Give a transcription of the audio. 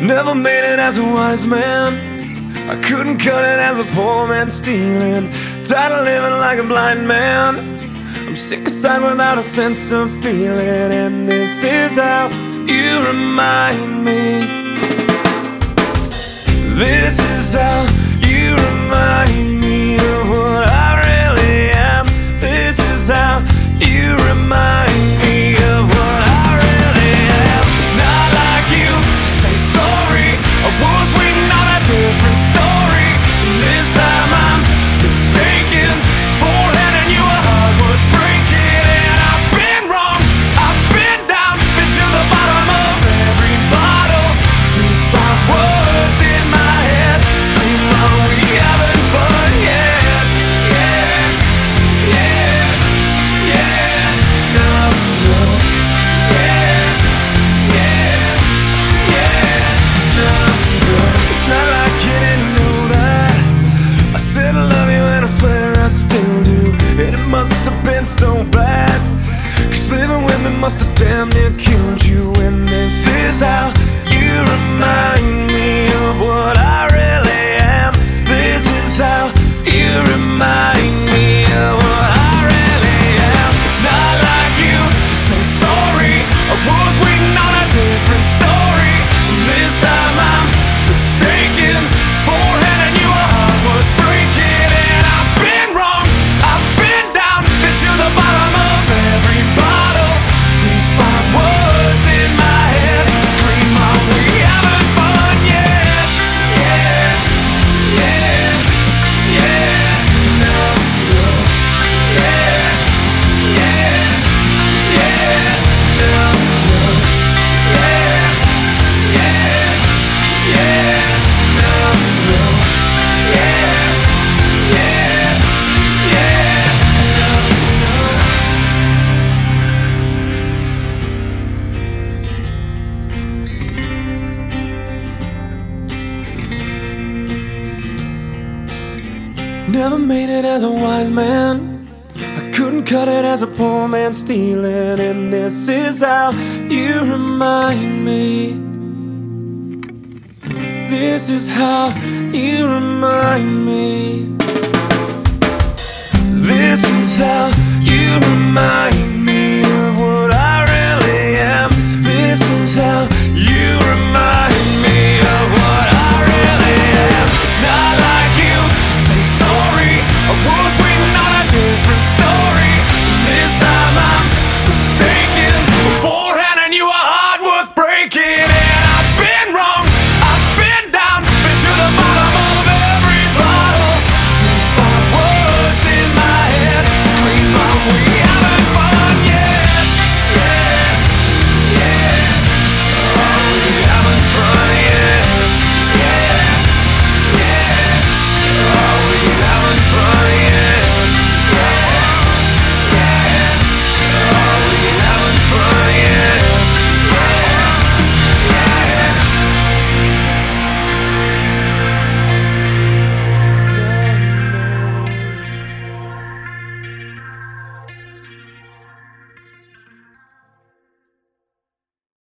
Never made it as a wise man. I couldn't cut it as a poor man stealing. Tired of living like a blind man. I'm sick aside without a sense of feeling. And this is how you remind me. This is how you remind me of what I really am. This is how you remind me of what I really am. It's not like you to say sorry. I was waiting on a different story. This time I'm mistaken for handing you a heart worth breaking. And I've been wrong, I've been down, been to the bottom of every bottle. These five words in my head scream, are we having fun yet? Yeah, yeah, yeah, no, no. Yeah, yeah, yeah, no, no. It's not like you didn't know that I said I love you and I swear I still do. And it must have been so bad, 'cause living with me must have damn near killed you. And this is how you remind me of what I really am. This is how you remind me of what I really am. It's not like you to say sorry. I was waiting on a different story. This time I'm mistaken for handing you a heart worth breaking. And I've been wrong, I've been down, been to the bottom of every bottle. These five words in my head scream, are we having fun yet? Yeah, yeah, yeah, no, no. Yeah, yeah, yeah, no, no. Yeah, yeah, yeah, no, no. Yeah, yeah, yeah, no, no. Never made it as a wise man. I couldn't cut it as a poor man stealing. And this is how you remind me. This is how you remind me. This is how you remind me.